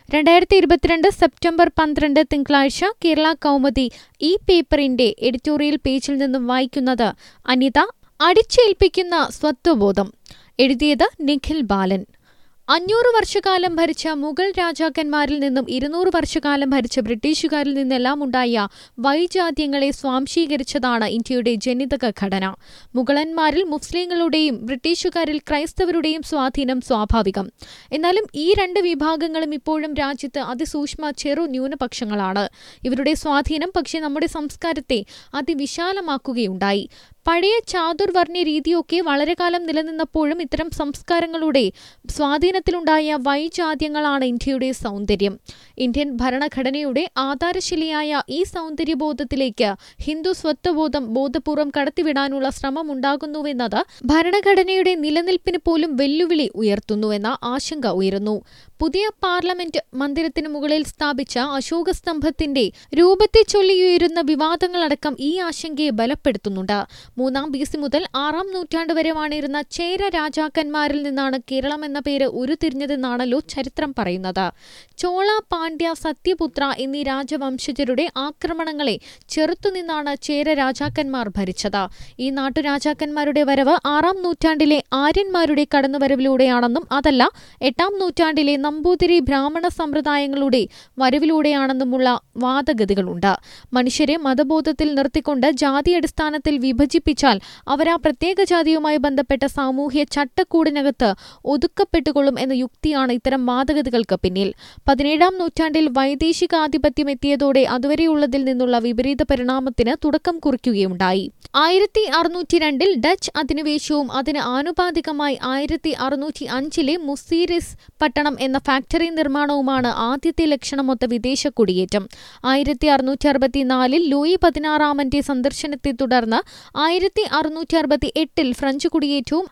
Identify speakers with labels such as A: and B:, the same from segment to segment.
A: 2022 September 12 തിങ്കളാഴ്ച കേരള കൗമുദി ഈ പേപ്പറിന്റെ എഡിറ്റോറിയൽ പേജിൽ നിന്നും വായിക്കുന്നത് അനിത. അടിച്ചേൽപ്പിക്കുന്ന സ്വത്വബോധം. എഴുതിയത് നിഖിൽ ബാലൻ. 500 വർഷക്കാലം ഭരിച്ച മുഗൾ രാജാക്കന്മാരിൽ നിന്നും 200 വർഷക്കാലം ഭരിച്ച ബ്രിട്ടീഷുകാരിൽ നിന്നെല്ലാം ഉണ്ടായ വൈജാത്യങ്ങളെ സ്വാംശീകരിച്ചതാണ് ഇന്ത്യയുടെ ജനിതക ഘടന. മുഗളന്മാരിൽ മുസ്ലിങ്ങളുടെയും ബ്രിട്ടീഷുകാരിൽ ക്രൈസ്തവരുടെയും സ്വാധീനം സ്വാഭാവികം. എന്നാലും ഈ രണ്ട് വിഭാഗങ്ങളും ഇപ്പോഴും രാജ്യത്ത് അതിസൂക്ഷ്മ ചെറു ന്യൂനപക്ഷങ്ങളാണ്. ഇവരുടെ സ്വാധീനം പക്ഷേ നമ്മുടെ സംസ്കാരത്തെ അതിവിശാലമാക്കുകയുണ്ടായി. പഴയ ചാതുർവർണ്ണ രീതിയൊക്കെ വളരെക്കാലം നിലനിന്നപ്പോഴും ഇത്തരം സംസ്കാരങ്ങളുടെ സ്വാധീനത്തിലുണ്ടായ വൈജാത്യങ്ങളാണ് ഇന്ത്യയുടെ സൗന്ദര്യം. ഇന്ത്യൻ ഭരണഘടനയുടെ ആധാരശിലയായ ഈ സൗന്ദര്യബോധത്തിലേക്ക് ഹിന്ദു സ്വത്വബോധം ബോധപൂർവം കടത്തിവിടാനുള്ള ശ്രമമുണ്ടാകുന്നുവെന്നത് ഭരണഘടനയുടെ നിലനിൽപ്പിന് പോലും വെല്ലുവിളി ഉയർത്തുന്നുവെന്ന ആശങ്ക ഉയരുന്നു. പുതിയ പാർലമെന്റ് മന്ദിരത്തിന് മുകളിൽ സ്ഥാപിച്ച അശോകസ്തംഭത്തിന്റെ രൂപത്തെ ചൊല്ലിയുയരുന്ന വിവാദങ്ങളടക്കം ഈ ആശങ്കയെ ബലപ്പെടുത്തുന്നുണ്ട്. 3 BC മുതൽ 6 നൂറ്റാണ്ട് വരെ വാണിരുന്ന ചേര രാജാക്കന്മാരിൽ നിന്നാണ് കേരളം എന്ന പേര് ഉരുത്തിരിഞ്ഞതെന്നാണല്ലോ ചരിത്രം പറയുന്നത്. ചോള, പാണ്ഡ്യ, സത്യപുത്ര എന്നീ രാജവംശജരുടെ ആക്രമണങ്ങളെ ചെറുത്തുനിന്നാണ് ചേര രാജാക്കന്മാർ ഭരിച്ചത്. ഈ നാട്ടുരാജാക്കന്മാരുടെ വരവ് 6 നൂറ്റാണ്ടിലെ ആര്യന്മാരുടെ കടന്നുവരവിലൂടെയാണെന്നും അതല്ല 8 നൂറ്റാണ്ടിലെ നമ്പൂതിരി ബ്രാഹ്മണ സമ്പ്രദായങ്ങളുടെ വരവിലൂടെയാണെന്നുമുള്ള വാദഗതികളുണ്ട്. മനുഷ്യരെ മതബോധത്തിൽ നിർത്തിക്കൊണ്ട് ജാതി അടിസ്ഥാനത്തിൽ വിഭജിപ്പിച്ചാൽ അവർ ആ പ്രത്യേക ജാതിയുമായി ബന്ധപ്പെട്ട സാമൂഹ്യ ചട്ടക്കൂടിനകത്ത് ഒതുക്കപ്പെട്ടുകൊള്ളും എന്ന യുക്തിയാണ് ഇത്തരം വാദഗതികൾക്ക് പിന്നിൽ. 17 നൂറ്റാണ്ടിൽ വൈദേശികാധിപത്യം എത്തിയതോടെ അതുവരെയുള്ളതിൽ നിന്നുള്ള വിപരീത പരിണാമത്തിന് തുടക്കം കുറിക്കുകയുണ്ടായി. 1602 ഡച്ച് അധിനിവേശവും അതിന് ആനുപാതികമായി 1605 മുസീരിസ് പട്ടണം എന്ന ഫാക്ടറി നിർമ്മാണവുമാണ് ആദ്യത്തെ ലക്ഷണമൊത്ത വിദേശ കുടിയേറ്റം. 1664 ലൂയി 16 സന്ദർശനത്തെ തുടർന്ന് 1668 ഫ്രഞ്ച് കുടിയേറ്റവും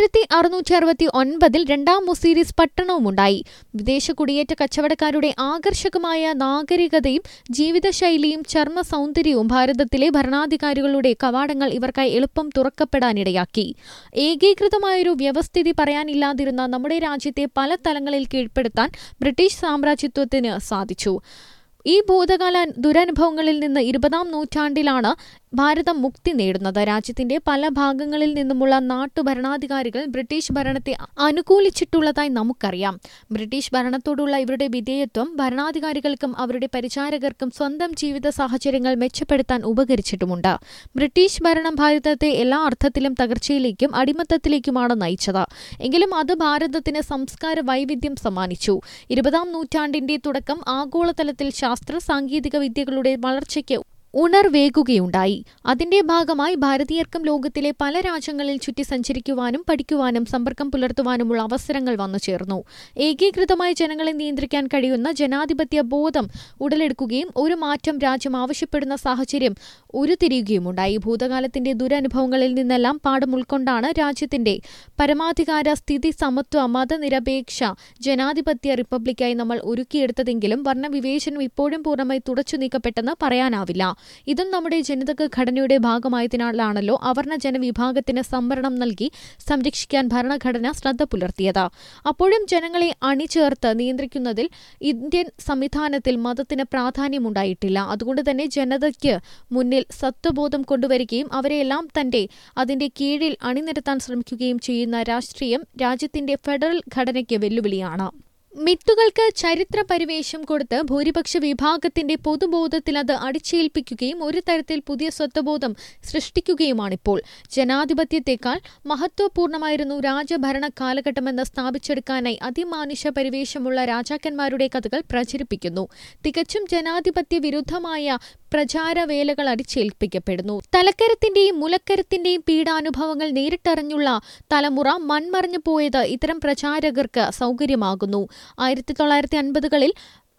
A: 1669 രണ്ടാം മുസീരിസ് പട്ടണവുമുണ്ടായി. വിദേശ കുടിയേറ്റ കച്ചവടക്കാരുടെ ആകർഷകമായ നാഗരികതയും ജീവിതശൈലിയും ചർമ്മ സൗന്ദര്യവും ഭാരതത്തിലെ ഭരണാധികാരികളുടെ കവാടങ്ങൾ ഇവർക്കായി എളുപ്പം തുറക്കപ്പെടാനിടയാക്കി. ഏകീകൃതമായൊരു വ്യവസ്ഥിതി പറയാനില്ലാതിരുന്ന നമ്മുടെ രാജ്യത്തെ പല തലങ്ങളിൽ കീഴ്പ്പെടുത്താൻ ബ്രിട്ടീഷ് സാമ്രാജ്യത്വത്തിന് സാധിച്ചു. ഈ ഭൂതകാല ദുരനുഭവങ്ങളിൽ നിന്ന് 20-ാം നൂറ്റാണ്ടിലാണ് ഭാരതം മുക്തി നേടുന്നത്. രാജ്യത്തിന്റെ പല ഭാഗങ്ങളിൽ നിന്നുമുള്ള നാട്ടുഭരണാധികാരികൾ ബ്രിട്ടീഷ് ഭരണത്തെ അനുകൂലിച്ചിട്ടുള്ളതായി നമുക്കറിയാം. ബ്രിട്ടീഷ് ഭരണത്തോടുള്ള ഇവരുടെ വിധേയത്വം ഭരണാധികാരികൾക്കും അവരുടെ പരിചാരകർക്കും സ്വന്തം ജീവിത സാഹചര്യങ്ങൾ മെച്ചപ്പെടുത്താൻ ഉപകരിച്ചിട്ടുമുണ്ട്. ബ്രിട്ടീഷ് ഭരണം ഭാരതത്തെ എല്ലാ അർത്ഥത്തിലും തകർച്ചയിലേക്കും അടിമത്തത്തിലേക്കുമാണ് നയിച്ചത്. എങ്കിലും അത് ഭാരതത്തിന് സംസ്കാര വൈവിധ്യം സമ്മാനിച്ചു. 20-ാം നൂറ്റാണ്ടിന്റെ തുടക്കം ആഗോളതലത്തിൽ ശാസ്ത്ര സാങ്കേതിക വിദ്യകളുടെ വളർച്ചയ്ക്ക് ഉണർവേകുകയുണ്ടായി. അതിന്റെ ഭാഗമായി ഭാരതീയർക്കും ലോകത്തിലെ പല രാജ്യങ്ങളിൽ ചുറ്റി സഞ്ചരിക്കുവാനും പഠിക്കുവാനും സമ്പർക്കം പുലർത്തുവാനുമുള്ള അവസരങ്ങൾ വന്നു ചേർന്നു. ഏകീകൃതമായി ജനങ്ങളെ നിയന്ത്രിക്കാൻ കഴിയുന്ന ജനാധിപത്യ ബോധം ഉടലെടുക്കുകയും ഒരു മാറ്റം രാജ്യം ആവശ്യപ്പെടുന്ന സാഹചര്യം ഉരുത്തിരിയുകയുമുണ്ടായി. ഭൂതകാലത്തിന്റെ ദുരനുഭവങ്ങളിൽ നിന്നെല്ലാം പാഠം ഉൾക്കൊണ്ടാണ് രാജ്യത്തിന്റെ പരമാധികാര സ്ഥിതി സമത്വ മതനിരപേക്ഷ ജനാധിപത്യ റിപ്പബ്ലിക്കായി നമ്മൾ ഒരുക്കിയെടുത്തതെങ്കിലും വർണ്ണവിവേചനം ഇപ്പോഴും പൂർണ്ണമായി തുടച്ചു നീക്കപ്പെട്ടെന്ന് പറയാനാവില്ല. ഇതും നമ്മുടെ ജനിതക ഘടനയുടെ ഭാഗമായതിനാലാണല്ലോ അവർണ ജനവിഭാഗത്തിന് സംവരണം നൽകി സംരക്ഷിക്കാൻ ഭരണഘടന ശ്രദ്ധ പുലർത്തിയത്. അപ്പോഴും ജനങ്ങളെ അണിചേർത്ത് നിയന്ത്രിക്കുന്നതിൽ ഇന്ത്യൻ സംവിധാനത്തിൽ മതത്തിന് പ്രാധാന്യമുണ്ടായിട്ടില്ല. അതുകൊണ്ട് തന്നെ ജനതയ്ക്ക് മുന്നിൽ സത്വബോധം കൊണ്ടുവരികയും അവരെയെല്ലാം അതിന്റെ കീഴിൽ അണിനിരത്താൻ ശ്രമിക്കുകയും ചെയ്യുന്ന രാഷ്ട്രീയം രാജ്യത്തിന്റെ ഫെഡറൽ ഘടനയ്ക്ക് വെല്ലുവിളിയാണ്. മിത്തുകൾക്ക് ചരിത്ര പരിവേഷം കൊടുത്ത് ഭൂരിപക്ഷ വിഭാഗത്തിന്റെ പൊതുബോധത്തിൽ അത് അടിച്ചേൽപ്പിക്കുകയും ഒരു തരത്തിൽ പുതിയ സ്വത്വബോധം സൃഷ്ടിക്കുകയുമാണിപ്പോൾ. ജനാധിപത്യത്തെക്കാൾ മഹത്വപൂർണമായിരുന്നു രാജഭരണ കാലഘട്ടമെന്ന് സ്ഥാപിച്ചെടുക്കാനായി അതിമാനുഷ പരിവേഷമുള്ള രാജാക്കന്മാരുടെ കഥകൾ പ്രചരിപ്പിക്കുന്നു. തികച്ചും ജനാധിപത്യ വിരുദ്ധമായ പ്രചാരവേലകൾ അടിച്ചേൽപ്പിക്കപ്പെടുന്നു. തലക്കരത്തിന്റെയും മുലക്കരത്തിന്റെയും പീഡാനുഭവങ്ങൾ നേരിട്ടറിഞ്ഞുള്ള തലമുറ മൺമറഞ്ഞു പോയത് ഇത്തരം പ്രചാരകർക്ക് സൗകര്യമാകുന്നു. 1950കളിൽ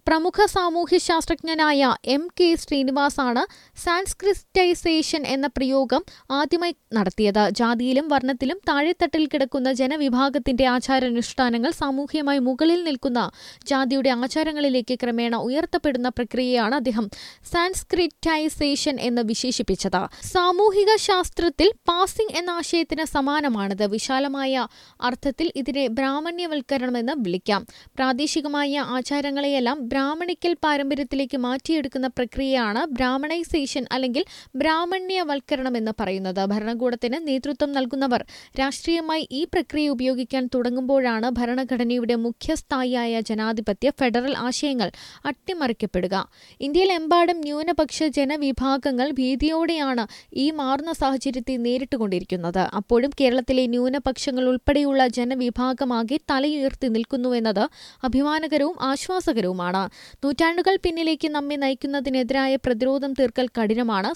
A: പ്രമുഖ സാമൂഹ്യശാസ്ത്രജ്ഞനായ M.K. ശ്രീനിവാസാണ് സാൻസ്ക്രിറ്റൈസേഷൻ എന്ന പ്രയോഗം ആദ്യമായി നടത്തിയത്. ജാതിയിലും വർണ്ണത്തിലും താഴെത്തട്ടിൽ കിടക്കുന്ന ജനവിഭാഗത്തിന്റെ ആചാരാനുഷ്ഠാനങ്ങൾ സാമൂഹ്യമായി മുകളിൽ നിൽക്കുന്ന ജാതിയുടെ ആചാരങ്ങളിലേക്ക് ക്രമേണ ഉയർത്തപ്പെടുന്ന പ്രക്രിയയാണ് അദ്ദേഹം സാൻസ്ക്രിറ്റൈസേഷൻ എന്ന് വിശേഷിപ്പിച്ചത്. സാമൂഹിക ശാസ്ത്രത്തിൽ പാസിംഗ് എന്ന ആശയത്തിന് സമാനമാണിത്. വിശാലമായ അർത്ഥത്തിൽ ഇതിനെ ബ്രാഹ്മണ്യവൽക്കരണമെന്ന് വിളിക്കാം. പ്രാദേശികമായ ആചാരങ്ങളെയെല്ലാം ബ്രാഹ്മണിക്കൽ പാരമ്പര്യത്തിലേക്ക് മാറ്റിയെടുക്കുന്ന പ്രക്രിയയാണ് ബ്രാഹ്മണൈസേഷൻ അല്ലെങ്കിൽ ബ്രാഹ്മണ്യവൽക്കരണം എന്ന് പറയുന്നത്. ഭരണകൂടത്തിന് നേതൃത്വം നൽകുന്നവർ രാഷ്ട്രീയമായി ഈ പ്രക്രിയ ഉപയോഗിക്കാൻ തുടങ്ങുമ്പോഴാണ് ഭരണഘടനയുടെ മുഖ്യസ്ഥായിയായ ജനാധിപത്യ ഫെഡറൽ ആശയങ്ങൾ അട്ടിമറിക്കപ്പെടുക. ഇന്ത്യയിലെമ്പാടും ന്യൂനപക്ഷ ജനവിഭാഗങ്ങൾ ഭീതിയോടെയാണ് ഈ മാറുന്ന സാഹചര്യത്തെ നേരിട്ടുകൊണ്ടിരിക്കുന്നത്. അപ്പോഴും കേരളത്തിലെ ന്യൂനപക്ഷങ്ങൾ ഉൾപ്പെടെയുള്ള ജനവിഭാഗമാകെ തലയുയർത്തി നിൽക്കുന്നുവെന്നത് അഭിമാനകരവും ആശ്വാസകരവുമാണ്. നൂറ്റാണ്ടുകൾ പിന്നിലേക്ക് നമ്മെ നയിക്കുന്നതിനെതിരായ പ്രതിരോധം തീർക്കൽ കഠിനമാണ്.